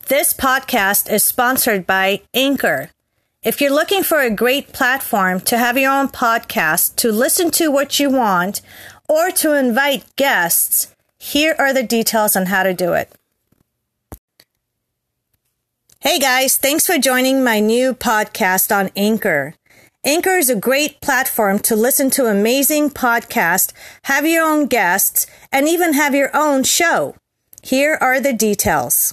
This podcast is sponsored by Anchor. If you're looking for a great platform to have your own podcast, to listen to what you want, or to invite guests, here are the details on how to do it. Hey guys, thanks for joining my new podcast on Anchor. Anchor is a great platform to listen to amazing podcasts, have your own guests, and even have your own show. Here are the details.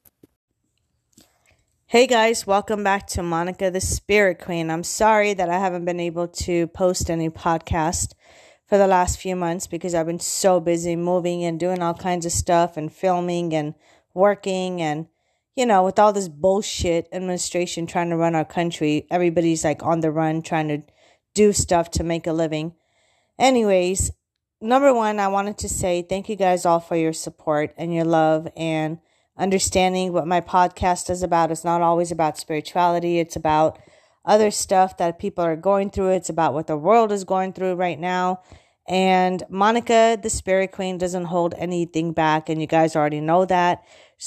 Hey guys, welcome back to Monica the Spirit Queen. I'm sorry that I haven't been able to post any podcast for the last few months because I've been so busy moving and doing all kinds of stuff and filming and working and, you know, with all this bullshit administration trying to run our country, everybody's like on the run trying to do stuff to make a living. Anyways, number one, I wanted to say thank you guys all for your support and your love and understanding what my podcast is about. It's not always about spirituality. It's about other stuff that people are going through. It's about what the world is going through right now. And Monica, the Spirit Queen, doesn't hold anything back. And you guys already know that.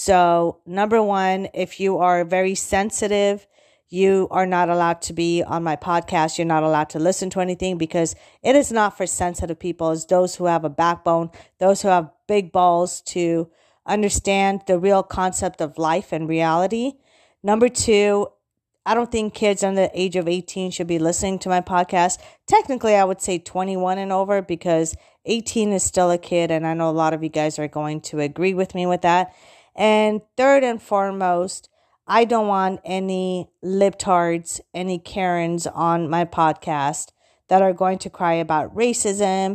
So number one, if you are very sensitive, you are not allowed to be on my podcast. You're not allowed to listen to anything because it is not for sensitive people. It's those who have a backbone, those who have big balls to understand the real concept of life and reality. Number two, I don't think kids under the age of 18 should be listening to my podcast. Technically, I would say 21 and over because 18 is still a kid. And I know a lot of you guys are going to agree with me with that. And third and foremost, I don't want any libtards, any Karens on my podcast that are going to cry about racism,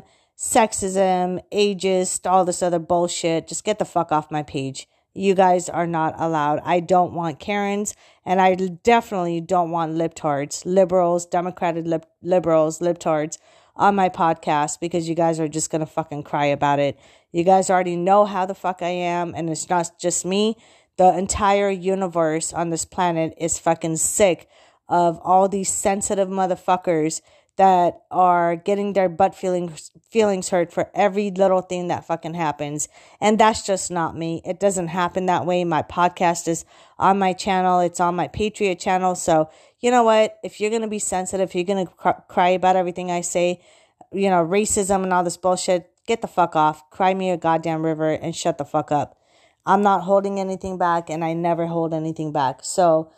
sexism, ageist, all this other bullshit. Just get the fuck off my page. You guys are not allowed. I don't want Karens, and I definitely don't want libtards, liberals, Democratic liberals, libtards on my podcast because you guys are just going to fucking cry about it. You guys already know how the fuck I am, and it's not just me. The entire universe on this planet is fucking sick of all these sensitive motherfuckers that are getting their butt feelings hurt for every little thing that fucking happens. And that's just not me. It doesn't happen that way. My podcast is on my channel. It's on my Patriot channel. So, you know what? If you're going to be sensitive, if you're going to cry about everything I say, you know, racism and all this bullshit, get the fuck off. Cry me a goddamn river and shut the fuck up. I'm not holding anything back and I never hold anything back. So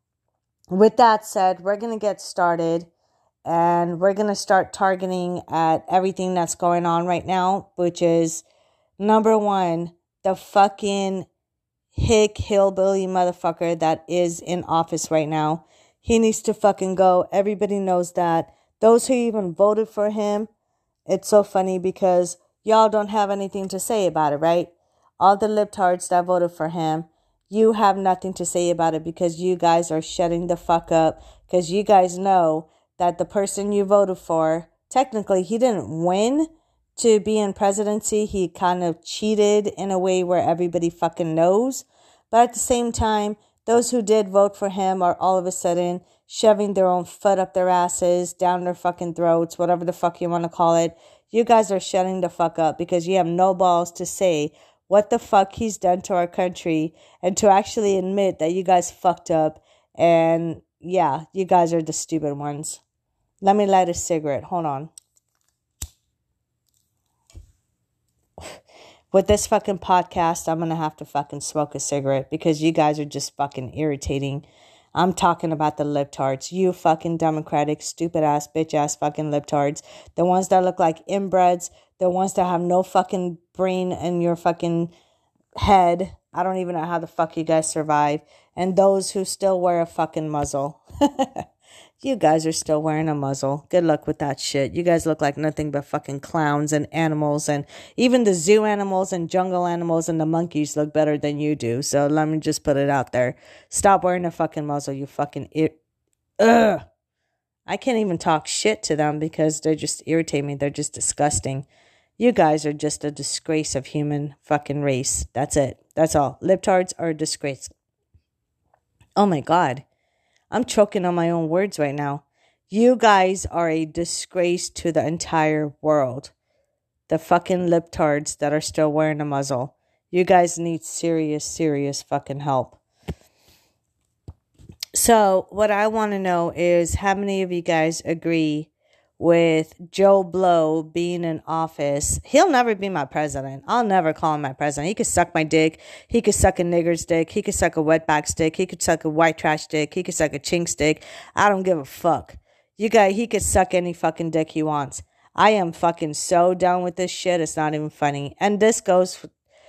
with that said, we're going to get started. And we're going to start targeting at everything that's going on right now, which is number one, the fucking hick hillbilly motherfucker that is in office right now. He needs to fucking go. Everybody knows that. Those who even voted for him, it's so funny because y'all don't have anything to say about it, right? All the libtards that voted for him, you have nothing to say about it because you guys are shutting the fuck up because you guys know that the person you voted for, technically he didn't win to be in presidency. He kind of cheated in a way where everybody fucking knows. But at the same time, those who did vote for him are all of a sudden shoving their own foot up their asses, down their fucking throats, whatever the fuck you want to call it. You guys are shutting the fuck up because you have no balls to say what the fuck he's done to our country and to actually admit that you guys fucked up. And yeah, you guys are the stupid ones. Let me light a cigarette. Hold on. With this fucking podcast, I'm going to have to fucking smoke a cigarette because you guys are just fucking irritating. I'm talking about the libtards. You fucking Democratic, stupid ass, bitch ass fucking libtards. The ones that look like inbreds. The ones that have no fucking brain in your fucking head. I don't even know how the fuck you guys survive. And those who still wear a fucking muzzle. You guys are still wearing a muzzle. Good luck with that shit. You guys look like nothing but fucking clowns and animals. And even the zoo animals and jungle animals and the monkeys look better than you do. So let me just put it out there. Stop wearing a fucking muzzle, you fucking... Ugh. I can't even talk shit to them because they just irritate me. They're just disgusting. You guys are just a disgrace of human fucking race. That's it. That's all. Libtards are a disgrace. Oh my God. I'm choking on my own words right now. You guys are a disgrace to the entire world. The fucking libtards that are still wearing a muzzle. You guys need serious, serious fucking help. So what I want to know is how many of you guys agree with Joe Blow being in office? He'll never be my president. I'll never call him my president. He could suck my dick. He could suck a nigger's dick. He could suck a wetback's dick. He could suck a white trash dick. He could suck a chink's dick. I don't give a fuck. He could suck any fucking dick he wants. I am fucking so done with this shit. It's not even funny. And this goes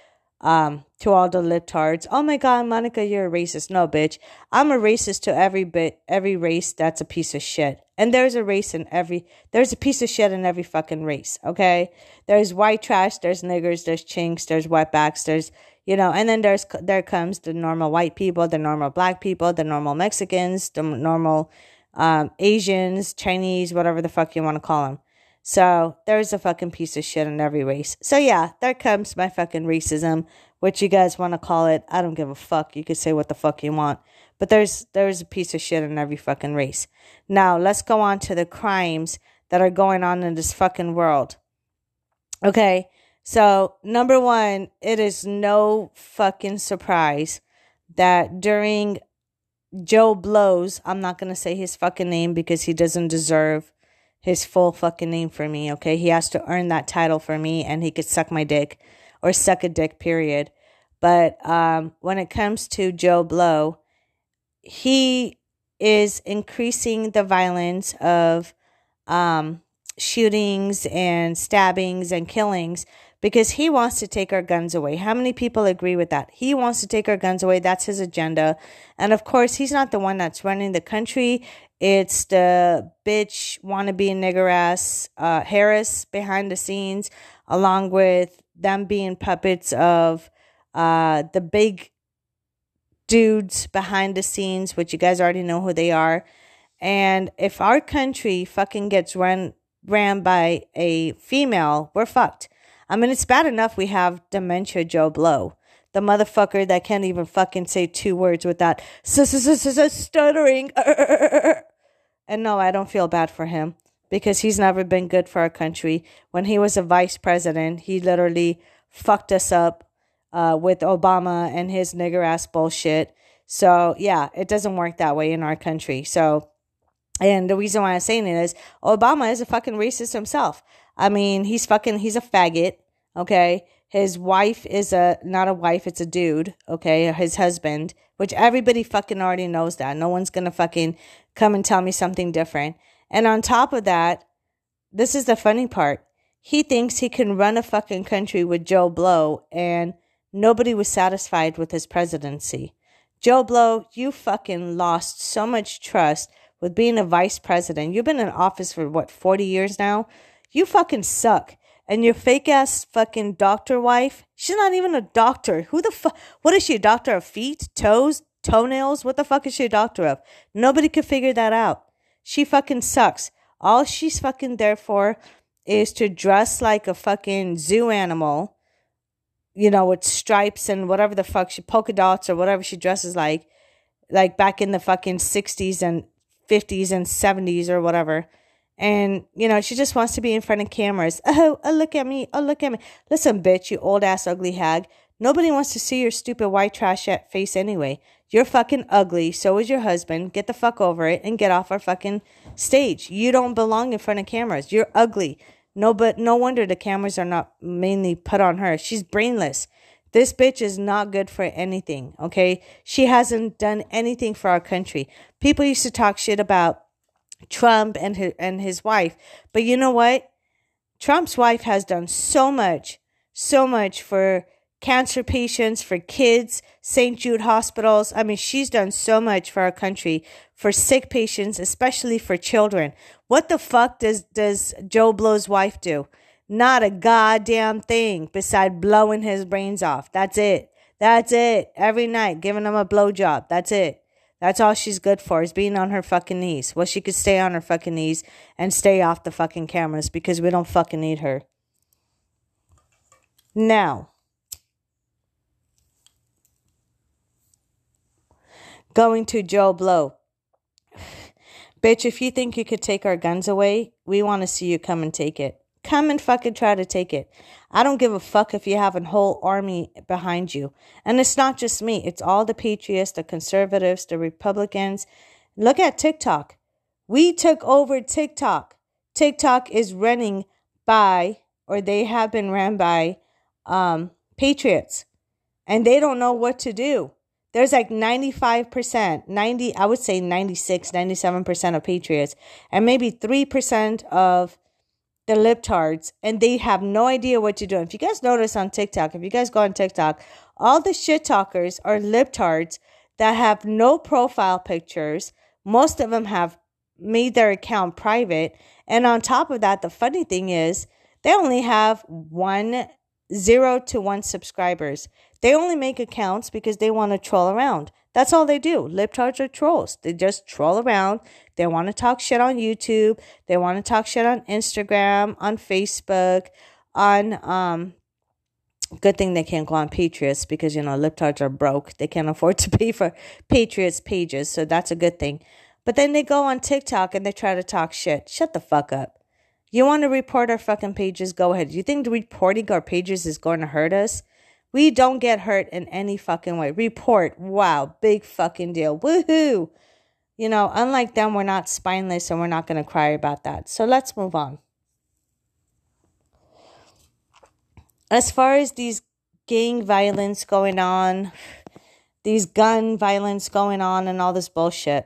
to all the libtards. Oh my God, Monica, you're a racist. No, bitch. I'm a racist to every race that's a piece of shit. And there's a piece of shit in every fucking race, okay? There's white trash, there's niggers, there's chinks, there's wetbacks, there's, and then there comes the normal white people, the normal black people, the normal Mexicans, the normal Asians, Chinese, whatever the fuck you want to call them. So there's a fucking piece of shit in every race. So yeah, there comes my fucking racism, what you guys want to call it. I don't give a fuck. You can say what the fuck you want. But there's a piece of shit in every fucking race. Now, let's go on to the crimes that are going on in this fucking world. Okay, so number one, it is no fucking surprise that during Joe Blow's, I'm not going to say his fucking name because he doesn't deserve his full fucking name for me, okay? He has to earn that title for me, and he could suck my dick or suck a dick, period. But when it comes to Joe Blow, he is increasing the violence of shootings and stabbings and killings because he wants to take our guns away. How many people agree with that? He wants to take our guns away. That's his agenda. And of course, he's not the one that's running the country. It's the bitch wannabe nigger ass Harris behind the scenes, along with them being puppets of the big dudes behind the scenes, which you guys already know who they are. And if our country fucking gets ran by a female, we're fucked. I mean, it's bad enough we have dementia Joe Blow, the motherfucker that can't even fucking say two words without stuttering. And no, I don't feel bad for him because he's never been good for our country. When he was a vice president, he literally fucked us up with Obama and his nigger ass bullshit. So yeah, it doesn't work that way in our country. So, and the reason why I'm saying it is Obama is a fucking racist himself. I mean, he's a faggot. Okay. His wife is not a wife, it's a dude. Okay. His husband, which everybody fucking already knows that. No one's going to fucking come and tell me something different. And on top of that, this is the funny part. He thinks he can run a fucking country with Joe Blow, and nobody was satisfied with his presidency. Joe Blow, you fucking lost so much trust with being a vice president. You've been in office for 40 years now? You fucking suck. And your fake ass fucking doctor wife, she's not even a doctor. Who the fuck? What is she, a doctor of feet, toes, toenails? What the fuck is she a doctor of? Nobody could figure that out. She fucking sucks. All she's fucking there for is to dress like a fucking zoo animal, with stripes and whatever the fuck polka dots or whatever she dresses like back in the fucking 60s and 50s and 70s or whatever. And, she just wants to be in front of cameras. Oh, look at me. Oh, look at me. Listen, bitch, you old ass ugly hag. Nobody wants to see your stupid white trash face anyway. You're fucking ugly. So is your husband. Get the fuck over it and get off our fucking stage. You don't belong in front of cameras. You're ugly. No wonder the cameras are not mainly put on her. She's brainless. This bitch is not good for anything, okay? She hasn't done anything for our country. People used to talk shit about Trump and his wife. But you know what? Trump's wife has done so much for cancer patients, for kids, St. Jude hospitals. I mean, she's done so much for our country, for sick patients, especially for children. What the fuck does Joe Blow's wife do? Not a goddamn thing beside blowing his brains off. That's it. Every night, giving him a blowjob. That's it. That's all she's good for, is being on her fucking knees. Well, she could stay on her fucking knees and stay off the fucking cameras because we don't fucking need her. Now, going to Joe Blow. Bitch, if you think you could take our guns away, we want to see you come and take it. come and fucking try to take it. I don't give a fuck if you have a whole army behind you. And it's not just me. It's all the patriots, the conservatives, the Republicans. Look at TikTok. We took over TikTok. TikTok is running by, or they have been ran by, patriots. And they don't know what to do. There's like 95%, I would say 96, 97% of patriots, and maybe 3% of the libtards, and they have no idea what to do. If you guys notice on TikTok, if you guys go on TikTok, all the shit talkers are libtards that have no profile pictures. Most of them have made their account private. And on top of that, the funny thing is they only have 0 to 1 subscribers. They only make accounts because they want to troll around. That's all they do. Libtards are trolls. They just troll around. They want to talk shit on YouTube. They want to talk shit on Instagram, on Facebook, on, good thing they can't go on Patriots because, libtards are broke. They can't afford to pay for Patriots pages. So that's a good thing. But then they go on TikTok and they try to talk shit. Shut the fuck up. You want to report our fucking pages? Go ahead. You think reporting our pages is going to hurt us? We don't get hurt in any fucking way. Report. Wow. Big fucking deal. Woohoo. Unlike them, we're not spineless and we're not going to cry about that. So let's move on. As far as these gang violence going on, these gun violence going on and all this bullshit,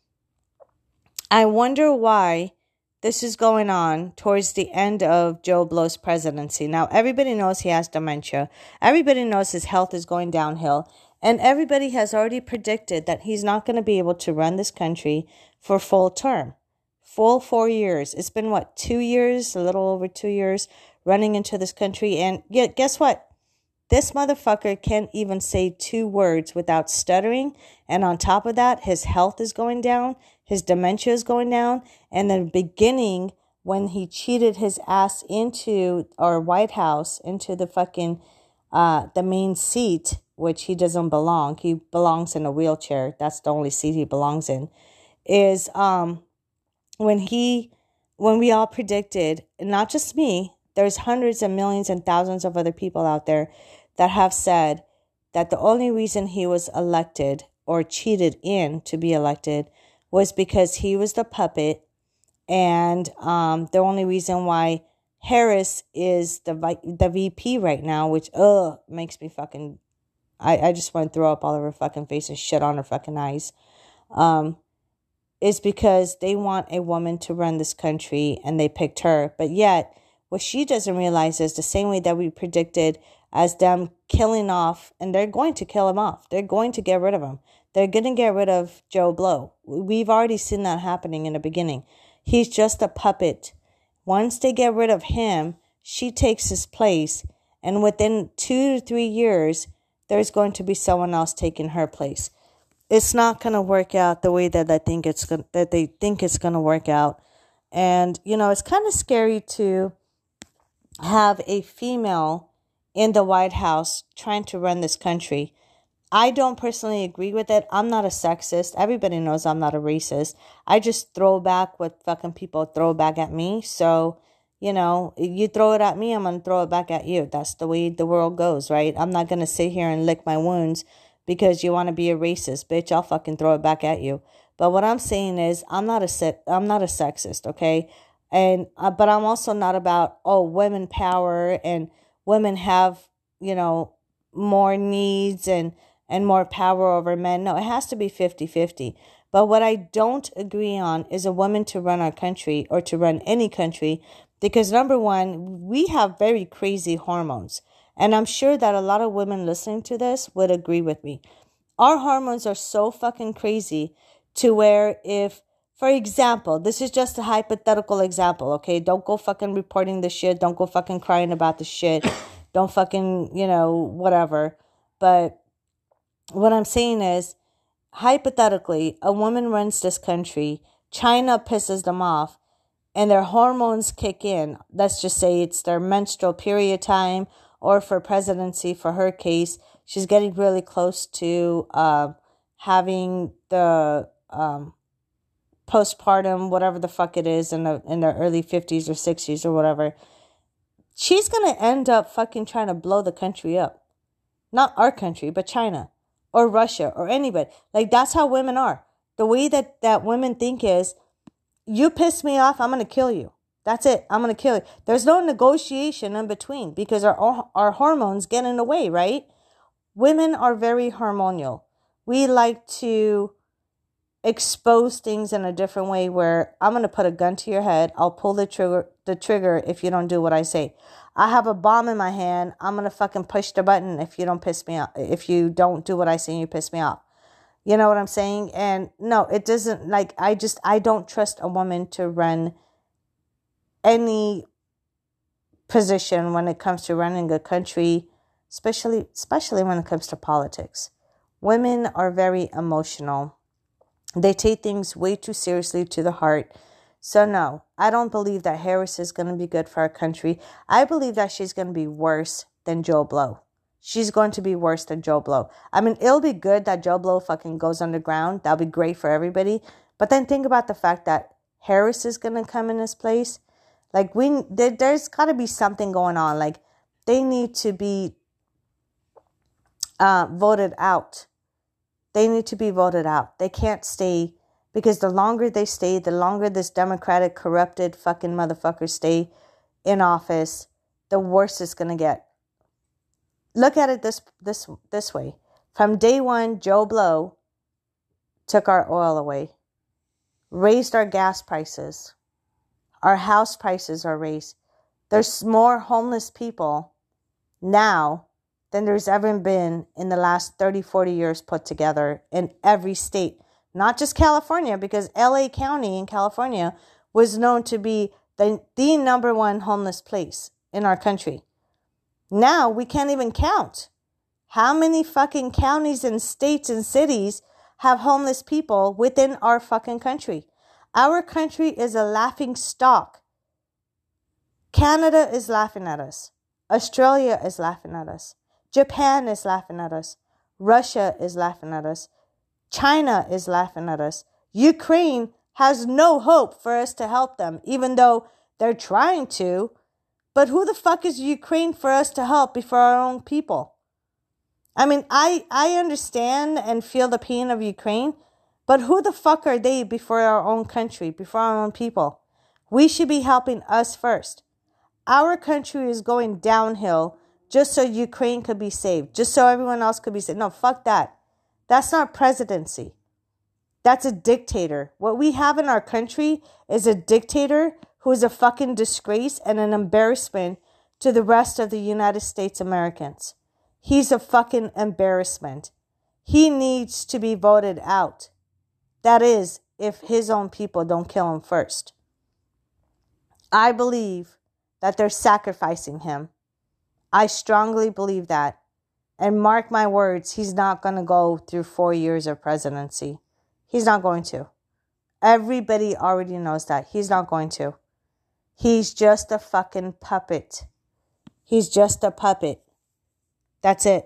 I wonder why this is going on towards the end of Joe Blow's presidency. Now, everybody knows he has dementia. Everybody knows his health is going downhill. And everybody has already predicted that he's not going to be able to run this country for full term. Full 4 years. It's been, 2 years? A little over 2 years running into this country. And yet, guess what? This motherfucker can't even say 2 words without stuttering. And on top of that, his health is going down. His dementia is going down. And the beginning, when he cheated his ass into our White House, into the fucking, the main seat, which he doesn't belong. He belongs in a wheelchair. That's the only seat he belongs in. Is, when we all predicted, not just me, there's hundreds and millions and thousands of other people out there that have said that the only reason he was elected or cheated in to be elected was because he was the puppet, and the only reason why Harris is the VP right now, which makes me fucking, I just want to throw up all over her fucking face and shit on her fucking eyes, is because they want a woman to run this country and they picked her. But yet, what she doesn't realize is the same way that we predicted as them killing off, and they're going to kill him off. They're going to get rid of him. They're going to get rid of Joe Blow. We've already seen that happening in the beginning. He's just a puppet. Once they get rid of him, she takes his place. And within 2 to 3 years, there's going to be someone else taking her place. It's not going to work out the way that they think it's going to work out. And, it's kind of scary to have a female in the White House trying to run this country. I don't personally agree with it. I'm not a sexist. Everybody knows I'm not a racist. I just throw back what fucking people throw back at me. So, you throw it at me, I'm going to throw it back at you. That's the way the world goes, right? I'm not going to sit here and lick my wounds because you want to be a racist. Bitch, I'll fucking throw it back at you. But what I'm saying is I'm not a sexist, okay? And but I'm also not about, women power and women have, more needs and more power over men. No, it has to be 50-50. But what I don't agree on is a woman to run our country or to run any country, because number one, we have very crazy hormones. And I'm sure that a lot of women listening to this would agree with me. Our hormones are so fucking crazy to where if, for example, this is just a hypothetical example, okay? Don't go fucking reporting the shit. Don't go fucking crying about the shit. Don't fucking, whatever. But what I'm saying is, hypothetically, a woman runs this country, China pisses them off, and their hormones kick in. Let's just say it's their menstrual period time, or for presidency, for her case, she's getting really close to having the postpartum, whatever the fuck it is, in the early 50s or 60s or whatever. she's going to end up fucking trying to blow the country up. Not our country, but China or Russia or anybody. Like, that's how women are. The way that women think is, you piss me off, I'm going to kill you. That's it. I'm going to kill you. There's no negotiation in between because our hormones get in the way, right? Women are very hormonal. We like to expose things in a different way where I'm going to put a gun to your head. I'll pull the trigger if you don't do what I say. I have a bomb in my hand. I'm going to fucking push the button if you don't piss me off. If you don't do what I say and you piss me off. You know what I'm saying? And no, it doesn't, like, I don't trust a woman to run any position when it comes to running a country, especially when it comes to politics. Women are very emotional. They take things way too seriously to the heart. So no, I don't believe that Harris is going to be good for our country. I believe that she's going to be worse than Joe Blow. She's going to be worse than Joe Blow. I mean, it'll be good that Joe Blow fucking goes underground. That'll be great for everybody. But then think about the fact that Harris is going to come in his place. Like, there's got to be something going on. Like, they need to be voted out. They need to be voted out. They can't stay, because the longer they stay, the longer this Democratic corrupted fucking motherfuckers stay in office, the worse it's going to get. Look at it this way. From day one, Joe Blow took our oil away, raised our gas prices. Our house prices are raised. There's more homeless people now than there's ever been in the last 30, 40 years put together in every state. Not just California, because LA County in California was known to be the number one homeless place in our country. Now we can't even count how many fucking counties and states and cities have homeless people within our fucking country. Our country is a laughing stock. Canada is laughing at us. Australia is laughing at us. Japan is laughing at us. Russia is laughing at us. China is laughing at us. Ukraine has no hope for us to help them, even though they're trying to. But who the fuck is Ukraine for us to help before our own people? I mean, I understand and feel the pain of Ukraine, but who the fuck are they before our own country, before our own people? We should be helping us first. Our country is going downhill just so Ukraine could be saved, just so everyone else could be saved. No, fuck that. That's not presidency. That's a dictator. What we have in our country is a dictator who is a fucking disgrace and an embarrassment to the rest of the United States Americans. He's a fucking embarrassment. He needs to be voted out. That is, if his own people don't kill him first. I believe that they're sacrificing him. I strongly believe that. And mark my words, he's not going to go through 4 years of presidency. He's not going to. Everybody already knows that. He's not going to. He's just a fucking puppet. He's just a puppet. That's it.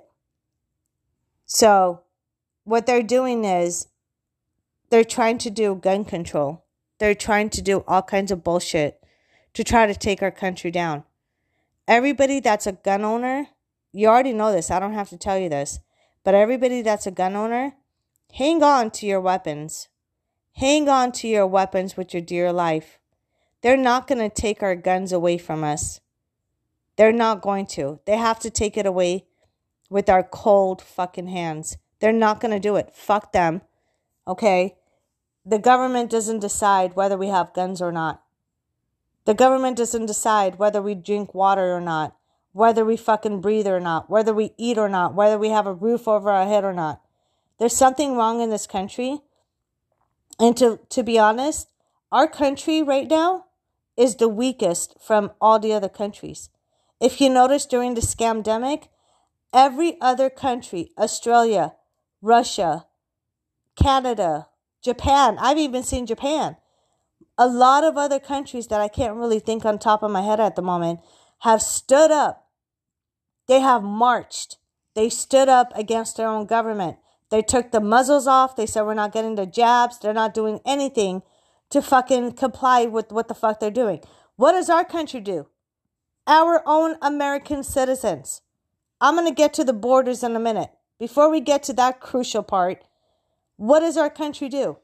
So, what they're doing is, they're trying to do gun control. They're trying to do all kinds of bullshit to try to take our country down. Everybody that's a gun owner, you already know this, I don't have to tell you this, but everybody that's a gun owner, hang on to your weapons. Hang on to your weapons with your dear life. They're not going to take our guns away from us. They're not going to. They have to take it away with our cold fucking hands. They're not going to do it. Fuck them. Okay? The government doesn't decide whether we have guns or not. The government doesn't decide whether we drink water or not, whether we fucking breathe or not, whether we eat or not, whether we have a roof over our head or not. There's something wrong in this country. And to be honest, our country right now is the weakest from all the other countries. If you notice during the scamdemic, every other country, Australia, Russia, Canada, Japan, I've even seen Japan, a lot of other countries that I can't really think on top of my head at the moment have stood up. They have marched. They stood up against their own government. They took the muzzles off. They said, we're not getting the jabs. They're not doing anything to fucking comply with what the fuck they're doing. What does our country do? Our own American citizens. I'm going to get to the borders in a minute. Before we get to that crucial part, what does our country do?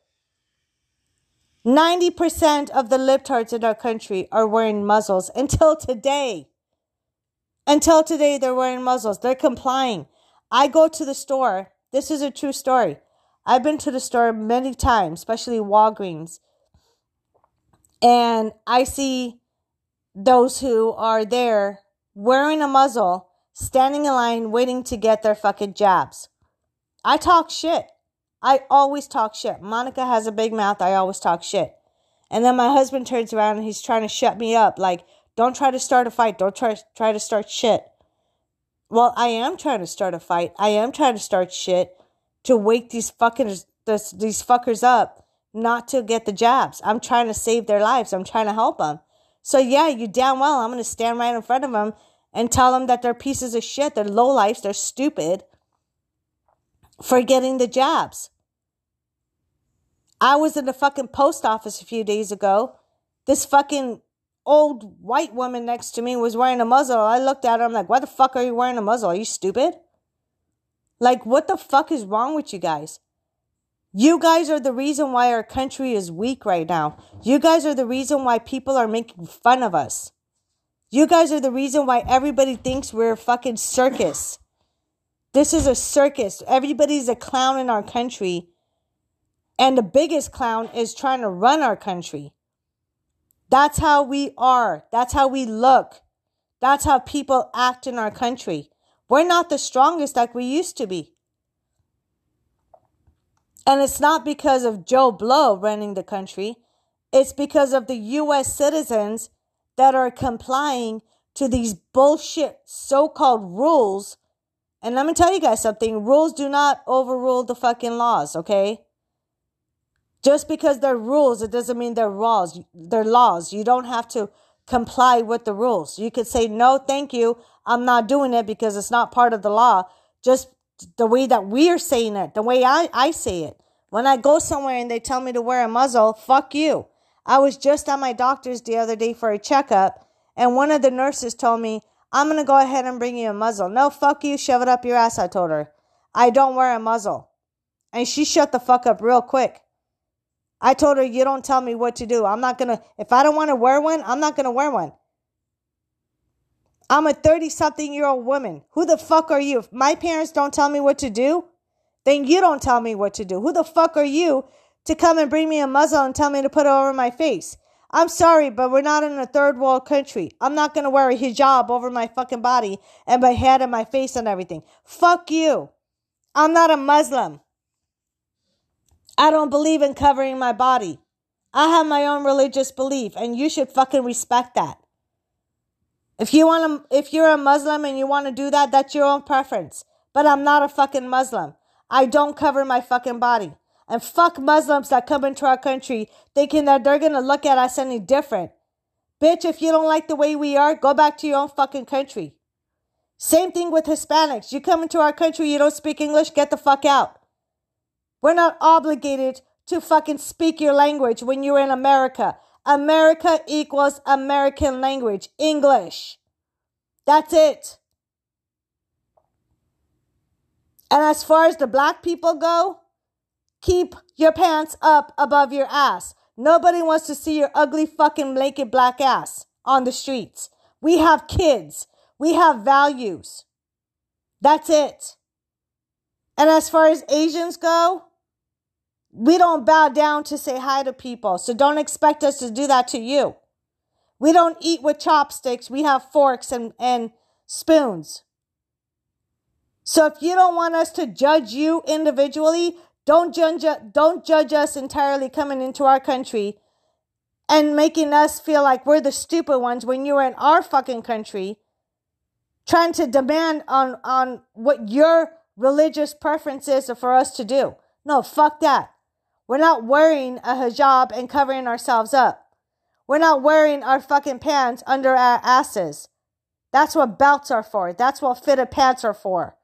90% of the libtards in our country are wearing muzzles until today. Until today, they're wearing muzzles. They're complying. I go to the store. This is a true story. I've been to the store many times, especially Walgreens. And I see those who are there wearing a muzzle, standing in line, waiting to get their fucking jabs. I talk shit. I always talk shit. Monica has a big mouth. I always talk shit. And then my husband turns around and he's trying to shut me up. Like, don't try to start a fight. Don't try to start shit. Well, I am trying to start a fight. I am trying to start shit to wake these fuckers up not to get the jabs. I'm trying to save their lives. I'm trying to help them. So yeah, you damn well I'm going to stand right in front of them and tell them that they're pieces of shit. They're lowlifes. They're stupid for getting the jabs. I was in the fucking post office a few days ago. This fucking old white woman next to me was wearing a muzzle. I looked at her. I'm like, why the fuck are you wearing a muzzle? Are you stupid? Like, what the fuck is wrong with you guys? You guys are the reason why our country is weak right now. You guys are the reason why people are making fun of us. You guys are the reason why everybody thinks we're a fucking circus. This is a circus. Everybody's a clown in our country. And the biggest clown is trying to run our country. That's how we are. That's how we look. That's how people act in our country. We're not the strongest like we used to be. And it's not because of Joe Blow running the country. It's because of the U.S. citizens that are complying to these bullshit so-called rules. And let me tell you guys something. Rules do not overrule the fucking laws, okay? Just because they're rules, it doesn't mean they're laws. They're laws. You don't have to comply with the rules. You could say, no, thank you. I'm not doing it because it's not part of the law. Just the way that we're saying it, the way I say it. When I go somewhere and they tell me to wear a muzzle, fuck you. I was just at my doctor's the other day for a checkup, and one of the nurses told me, I'm going to go ahead and bring you a muzzle. No, fuck you. Shove it up your ass, I told her. I don't wear a muzzle. And she shut the fuck up real quick. I told her, you don't tell me what to do. If I don't want to wear one, I'm not going to wear one. I'm a 30-something-year-old woman. Who the fuck are you? If my parents don't tell me what to do, then you don't tell me what to do. Who the fuck are you to come and bring me a muzzle and tell me to put it over my face? I'm sorry, but we're not in a third world country. I'm not going to wear a hijab over my fucking body and my head and my face and everything. Fuck you. I'm not a Muslim. I don't believe in covering my body. I have my own religious belief, and you should fucking respect that. If you're a Muslim and you want to do that, that's your own preference. But I'm not a fucking Muslim. I don't cover my fucking body. And fuck Muslims that come into our country thinking that they're going to look at us any different. Bitch, if you don't like the way we are, go back to your own fucking country. Same thing with Hispanics. You come into our country, you don't speak English, get the fuck out. We're not obligated to fucking speak your language when you're in America. America equals American language, English. That's it. And as far as the black people go, keep your pants up above your ass. Nobody wants to see your ugly fucking naked black ass on the streets. We have kids. We have values. That's it. And as far as Asians go, we don't bow down to say hi to people. So don't expect us to do that to you. We don't eat with chopsticks. We have forks and spoons. So if you don't want us to judge you individually, don't judge us entirely coming into our country and making us feel like we're the stupid ones when you were in our fucking country trying to demand on what your religious preference is for us to do. No, fuck that. We're not wearing a hijab and covering ourselves up. We're not wearing our fucking pants under our asses. That's what belts are for. That's what fitted pants are for.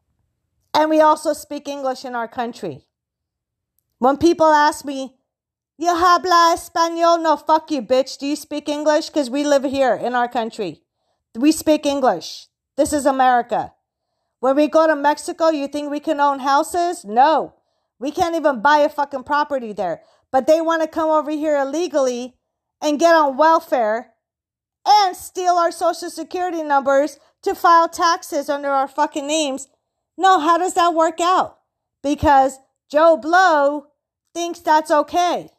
And we also speak English in our country. When people ask me, You habla español? No, fuck you, bitch. Do you speak English? Because we live here in our country. We speak English. This is America. When we go to Mexico, you think we can own houses? No. We can't even buy a fucking property there. But they want to come over here illegally and get on welfare and steal our social security numbers to file taxes under our fucking names. No, how does that work out? Because Joe Blow thinks that's okay.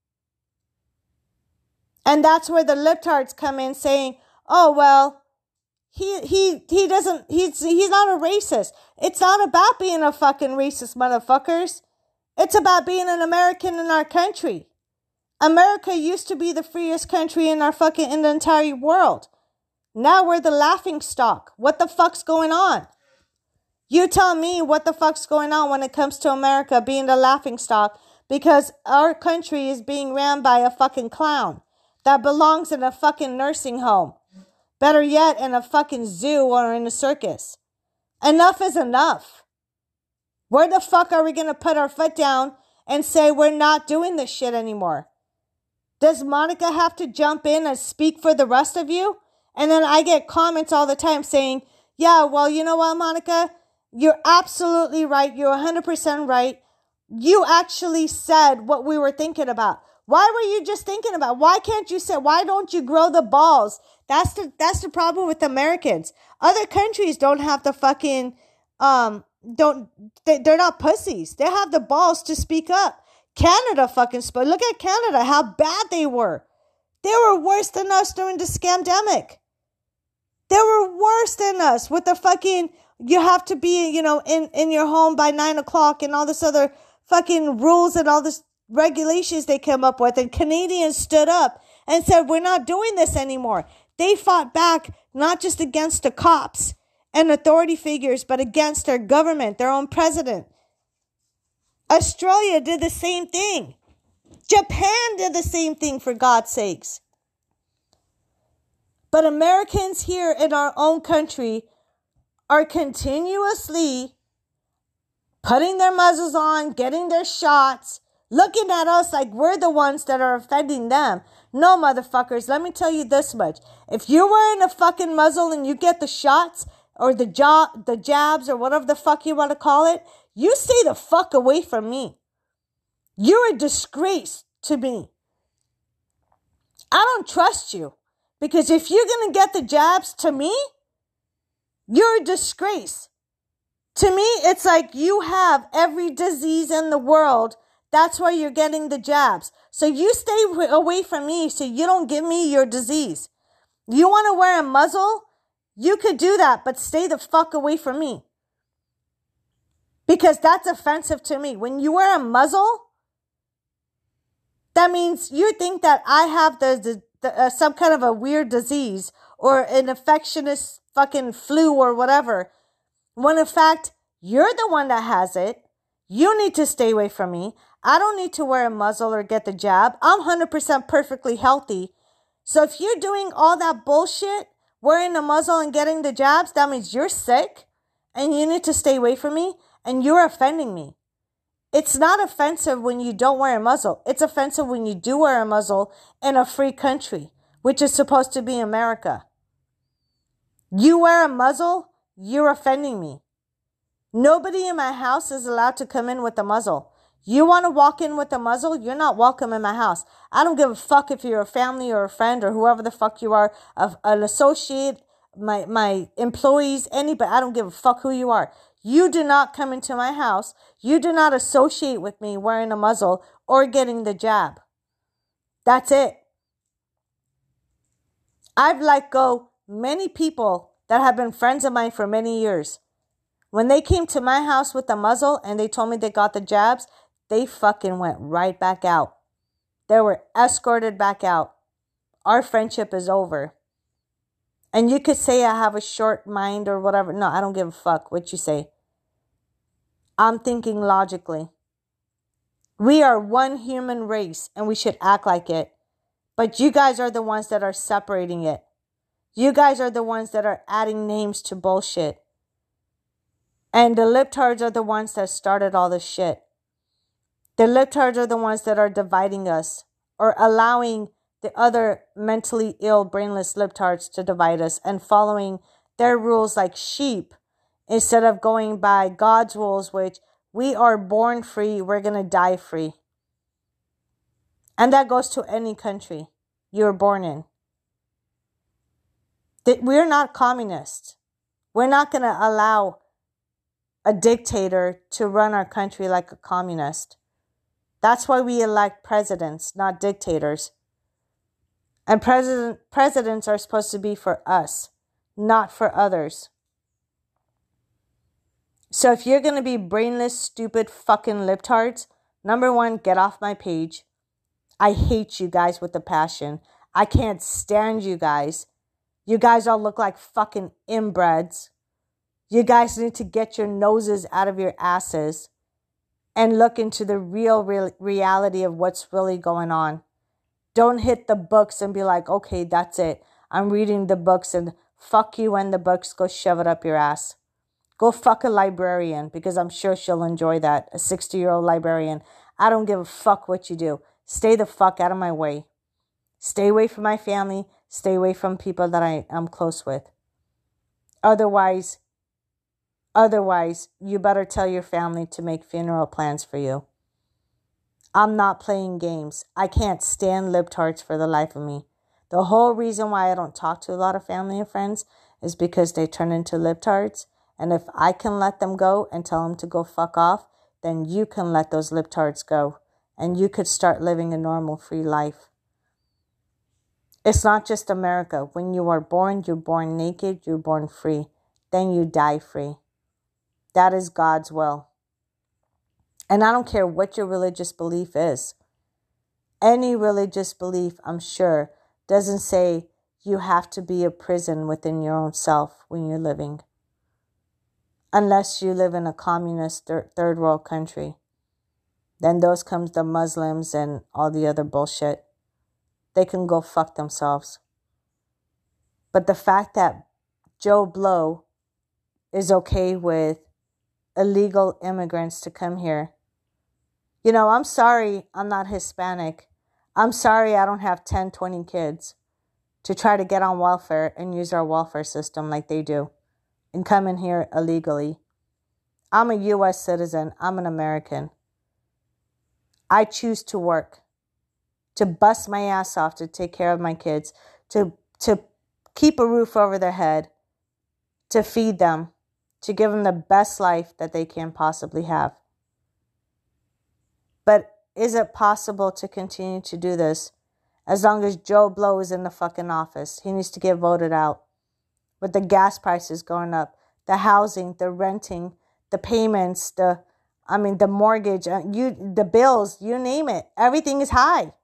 And that's where the libtards come in saying, oh, well, he doesn't, he's not a racist. It's not about being a fucking racist, motherfuckers. It's about being an American in our country. America used to be the freest country in in the entire world. Now we're the laughing stock. What the fuck's going on? You tell me what the fuck's going on when it comes to America being the laughing stock, because our country is being ran by a fucking clown that belongs in a fucking nursing home. Better yet, in a fucking zoo or in a circus. Enough is enough. Where the fuck are we going to put our foot down and say we're not doing this shit anymore? Does Monica have to jump in and speak for the rest of you? And then I get comments all the time saying, yeah, well, you know what, Monica? You're absolutely right. You're 100% right. You actually said what we were thinking about. Why were you just thinking about? Why can't you say, why don't you grow the balls? That's the problem with Americans. Other countries don't have the fucking, they're not pussies. They have the balls to speak up. Canada fucking spoke. Look at Canada, how bad they were. They were worse than us during the scamdemic. They were worse than us with the fucking, you have to be, in your home by 9 o'clock and all this other fucking rules and all this regulations they came up with. And Canadians stood up and said, we're not doing this anymore. They fought back not just against the cops and authority figures, but against their government, their own president. Australia did the same thing. Japan did the same thing, for God's sakes. But Americans here in our own country are continuously putting their muzzles on, getting their shots, looking at us like we're the ones that are offending them. No, motherfuckers, let me tell you this much. If you're wearing a fucking muzzle and you get the shots or the jabs or whatever the fuck you want to call it, you stay the fuck away from me. You're a disgrace to me. I don't trust you. Because if you're going to get the jabs to me, you're a disgrace. To me, it's like you have every disease in the world. That's why you're getting the jabs. So you stay away from me so you don't give me your disease. You want to wear a muzzle? You could do that, but stay the fuck away from me. Because that's offensive to me. When you wear a muzzle, that means you think that I have some kind of a weird disease or an infectious fucking flu or whatever. When in fact, you're the one that has it. You need to stay away from me. I don't need to wear a muzzle or get the jab. I'm 100% perfectly healthy. So if you're doing all that bullshit, wearing a muzzle and getting the jabs, that means you're sick and you need to stay away from me and you're offending me. It's not offensive when you don't wear a muzzle. It's offensive when you do wear a muzzle in a free country, which is supposed to be America. You wear a muzzle, you're offending me. Nobody in my house is allowed to come in with a muzzle. You want to walk in with a muzzle? You're not welcome in my house. I don't give a fuck if you're a family or a friend or whoever the fuck you are, an associate, my employees, anybody. I don't give a fuck who you are. You do not come into my house. You do not associate with me wearing a muzzle or getting the jab. That's it. I've let go many people that have been friends of mine for many years. When they came to my house with a muzzle and they told me they got the jabs, they fucking went right back out. They were escorted back out. Our friendship is over. And you could say I have a short mind or whatever. No, I don't give a fuck what you say. I'm thinking logically. We are one human race and we should act like it. But you guys are the ones that are separating it. You guys are the ones that are adding names to bullshit. And the libtards are the ones that started all this shit. The libtards are the ones that are dividing us or allowing the other mentally ill, brainless libtards to divide us and following their rules like sheep instead of going by God's rules, which we are born free, we're going to die free. And that goes to any country you're born in. We're not communists. We're not going to allow a dictator to run our country like a communist. That's why we elect presidents, not dictators. And presidents are supposed to be for us, not for others. So if you're going to be brainless, stupid, fucking libtards, number one, get off my page. I hate you guys with a passion. I can't stand you guys. You guys all look like fucking inbreds. You guys need to get your noses out of your asses and look into the real reality of what's really going on. Don't hit the books and be like, okay, that's it. I'm reading the books and fuck you and the books. Go shove it up your ass. Go fuck a librarian because I'm sure she'll enjoy that. A 60-year-old librarian. I don't give a fuck what you do. Stay the fuck out of my way. Stay away from my family. Stay away from people that I'm close with. Otherwise, you better tell your family to make funeral plans for you. I'm not playing games. I can't stand libtards for the life of me. The whole reason why I don't talk to a lot of family and friends is because they turn into libtards. And if I can let them go and tell them to go fuck off, then you can let those libtards go. And you could start living a normal, free life. It's not just America. When you are born, you're born naked, you're born free. Then you die free. That is God's will. And I don't care what your religious belief is. Any religious belief, I'm sure, doesn't say you have to be a prison within your own self when you're living. Unless you live in a communist third world country. Then those comes the Muslims and all the other bullshit. They can go fuck themselves. But the fact that Joe Blow is okay with illegal immigrants to come here. You know, I'm sorry I'm not Hispanic. I'm sorry I don't have 10, 20 kids to try to get on welfare and use our welfare system like they do and come in here illegally. I'm a U.S. citizen. I'm an American. I choose to work, to bust my ass off, to take care of my kids, to keep a roof over their head, to feed them, to give them the best life that they can possibly have. But is it possible to continue to do this as long as Joe Blow is in the fucking office? He needs to get voted out. With the gas prices going up, the housing, the renting, the payments, the mortgage, the bills, you name it. Everything is high.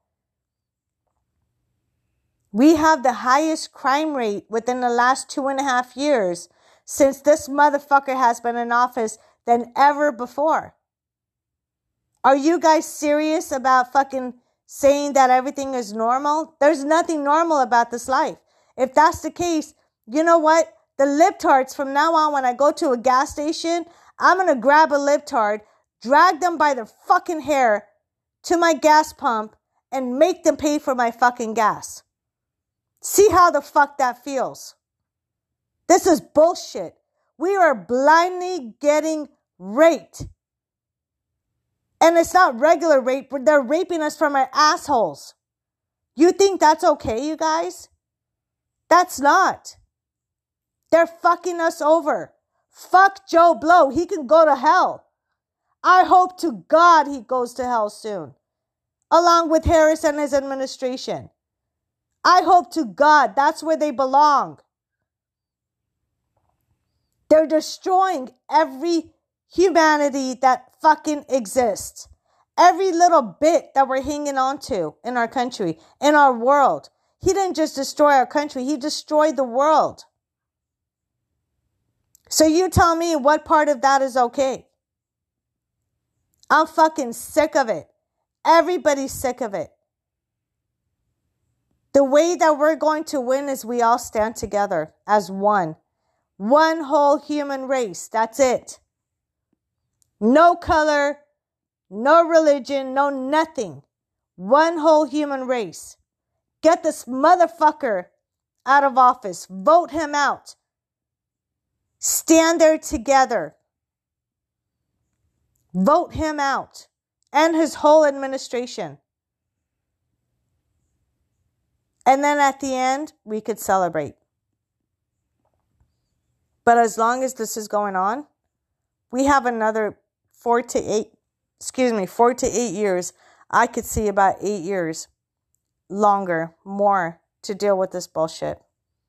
We have the highest crime rate within the last 2.5 years since this motherfucker has been in office than ever before. Are you guys serious about fucking saying that everything is normal? There's nothing normal about this life. If that's the case, you know what? The libtards, from now on, when I go to a gas station, I'm going to grab a libtard, drag them by their fucking hair to my gas pump, and make them pay for my fucking gas. See how the fuck that feels. This is bullshit. We are blindly getting raped. And it's not regular rape, but they're raping us from our assholes. You think that's okay, you guys? That's not. They're fucking us over. Fuck Joe Blow. He can go to hell. I hope to God he goes to hell soon. Along with Harris and his administration. I hope to God that's where they belong. They're destroying every humanity that fucking exists. Every little bit that we're hanging on to in our country, in our world. He didn't just destroy our country, he destroyed the world. So you tell me what part of that is okay. I'm fucking sick of it. Everybody's sick of it. The way that we're going to win is we all stand together as one. One whole human race. That's it. No color, no religion, no nothing. One whole human race. Get this motherfucker out of office. Vote him out. Stand there together. Vote him out and his whole administration. And then at the end, we could celebrate. But as long as this is going on, we have another 4 to 8 years. I could see about 8 years longer, more to deal with this bullshit.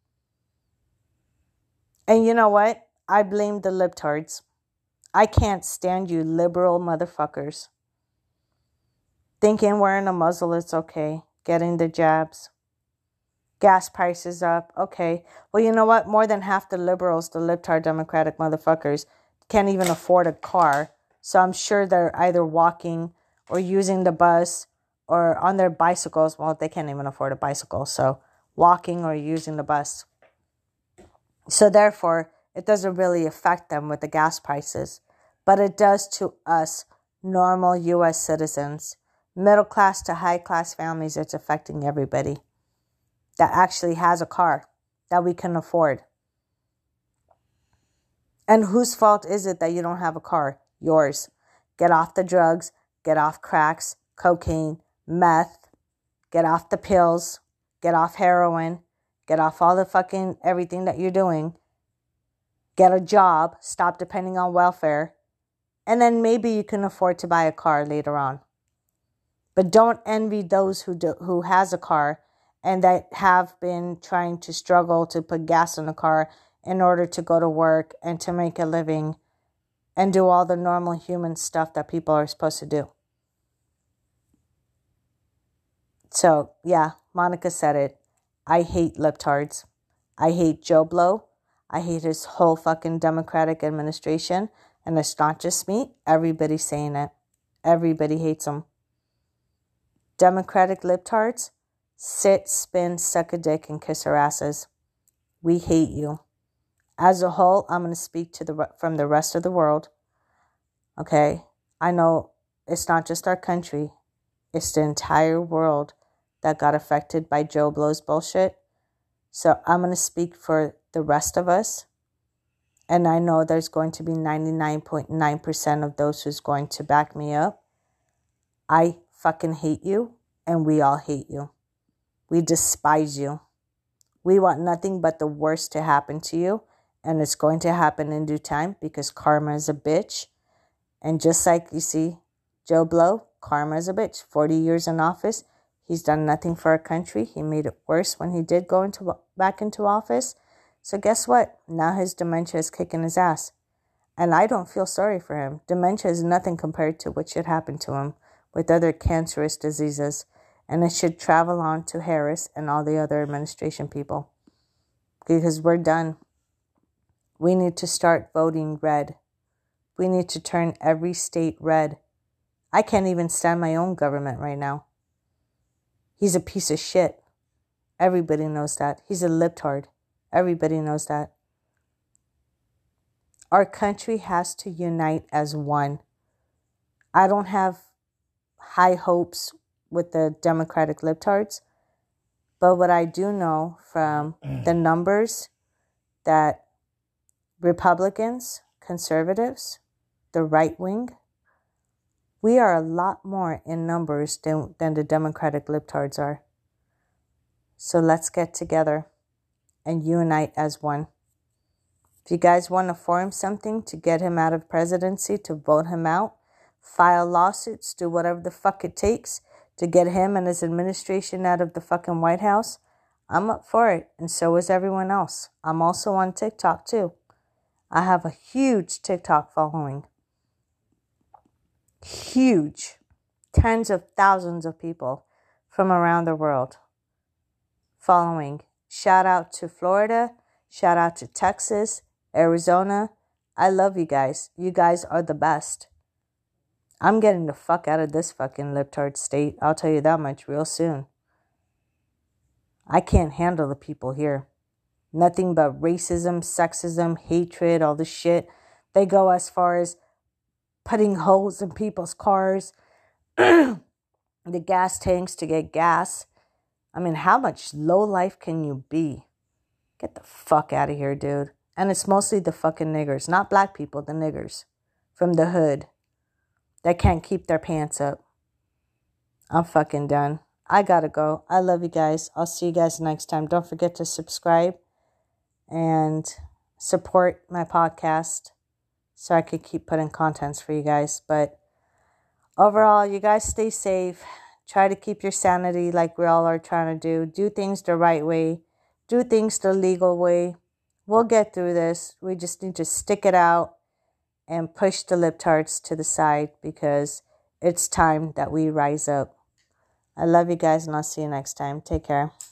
And you know what? I blame the libtards. I can't stand you liberal motherfuckers. Thinking wearing a muzzle is okay. Getting the jabs. Gas prices up. Okay. Well, you know what? More than half the liberals, the libtard democratic motherfuckers, can't even afford a car. So I'm sure they're either walking or using the bus or on their bicycles. Well, they can't even afford a bicycle. So walking or using the bus. So therefore, it doesn't really affect them with the gas prices. But it does to us, normal U.S. citizens. Middle class to high class families, it's affecting everybody that actually has a car that we can afford. And whose fault is it that you don't have a car? Yours. Get off the drugs, get off cracks, cocaine, meth, get off the pills, get off heroin, get off all the fucking everything that you're doing. Get a job, stop depending on welfare, and then maybe you can afford to buy a car later on. But don't envy those who has a car and that have been trying to struggle to put gas in the car in order to go to work and to make a living and do all the normal human stuff that people are supposed to do. So, yeah, Monica said it. I hate libtards. I hate Joe Blow. I hate his whole fucking Democratic administration. And it's not just me. Everybody's saying it. Everybody hates him. Democratic libtards, sit, spin, suck a dick, and kiss our asses. We hate you. As a whole, I'm going to speak from the rest of the world. Okay? I know it's not just our country. It's the entire world that got affected by Joe Blow's bullshit. So I'm going to speak for the rest of us. And I know there's going to be 99.9% of those who's going to back me up. I fucking hate you, and we all hate you. We despise you. We want nothing but the worst to happen to you, and it's going to happen in due time because karma is a bitch. And just like you see, Joe Blow, karma is a bitch. 40 years in office, he's done nothing for our country. He made it worse when he did go back into office. So guess what? Now his dementia is kicking his ass. And I don't feel sorry for him. Dementia is nothing compared to what should happen to him with other cancerous diseases. And it should travel on to Harris and all the other administration people. Because we're done. We need to start voting red. We need to turn every state red. I can't even stand my own government right now. He's a piece of shit. Everybody knows that. He's a libtard. Everybody knows that. Our country has to unite as one. I don't have high hopes with the Democratic libtards, but what I do know from the numbers that Republicans, conservatives, the right wing, we are a lot more in numbers than the Democratic libtards are. So let's get together and unite as one. If you guys want to form something to get him out of presidency, to vote him out, file lawsuits, do whatever the fuck it takes to get him and his administration out of the fucking White House, I'm up for it. And so is everyone else. I'm also on TikTok too. I have a huge TikTok following. Huge. Tens of thousands of people from around the world following. Shout out to Florida. Shout out to Texas, Arizona. I love you guys. You guys are the best. I'm getting the fuck out of this fucking libtard state. I'll tell you that much real soon. I can't handle the people here. Nothing but racism, sexism, hatred, all this shit. They go as far as putting holes in people's cars, the gas tanks to get gas. I mean, how much low life can you be? Get the fuck out of here, dude. And it's mostly the fucking niggers, not black people, the niggers from the hood that can't keep their pants up. I'm fucking done. I gotta go. I love you guys. I'll see you guys next time. Don't forget to subscribe and support my podcast so I could keep putting contents for you guys. But overall, you guys stay safe. Try to keep your sanity like we all are trying to do. Do things the right way. Do things the legal way. We'll get through this. We just need to stick it out and push the libtards to the side because it's time that we rise up. I love you guys and I'll see you next time. Take care.